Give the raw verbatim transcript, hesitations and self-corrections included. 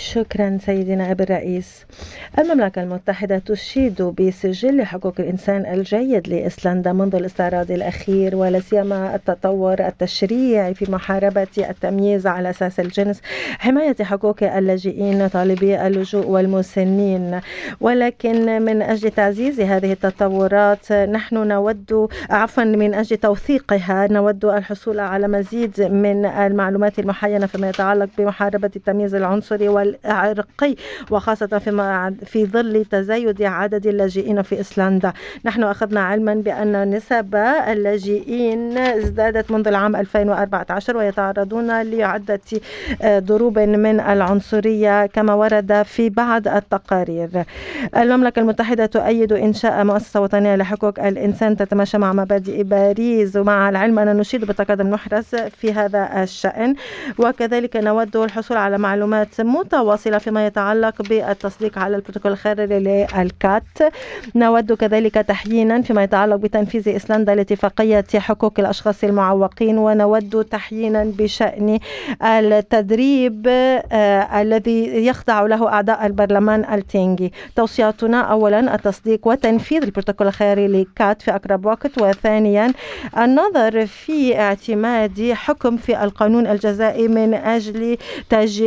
شكرا سيدي نائب الرئيس. المملكة المتحدة تشيد بسجل حقوق الإنسان الجيد لإيسلندا منذ الاستعراض الأخير، ولا سيما التطور التشريعي في محاربة التمييز على أساس الجنس، حماية حقوق اللاجئين طالبي اللجوء والمسنين. ولكن من أجل تعزيز هذه التطورات نحن نود عفوا من أجل توثيقها نود الحصول على مزيد من المعلومات المحينة فيما يتعلق بمحاربة التمييز العنصري والعرقي، وخاصة فيما في ظل تزايد عدد اللاجئين في إيسلندا. نحن أخذنا علما بأن نسب اللاجئين ازدادت منذ العام ألفين وأربعة عشر ويتعرضون لعدة ضروب من العنصرية كما ورد في بعض التقارير. المملكة المتحدة تؤيد إنشاء مؤسسة وطنية لحقوق الإنسان تتماشى مع مبادئ باريس، ومع العلم أن نشيد بالتقدم المحرز في هذا الشأن، وكذلك نود الحصول على معلومات متواصلة فيما يتعلق بالتصديق على البروتوكول الخارجي للكات. نود كذلك تحيينا فيما يتعلق بتنفيذ إيسلندا لاتفاقية حقوق الأشخاص المعوقين، ونود تحيينا بشأن التدريب آه الذي يخضع له أعضاء البرلمان التينجي. توصياتنا أولا التصديق وتنفيذ البروتوكول الخيري لكات في أقرب وقت، وثانيا النظر في اعتماد حكم في القانون الجزائي من أجل تجريد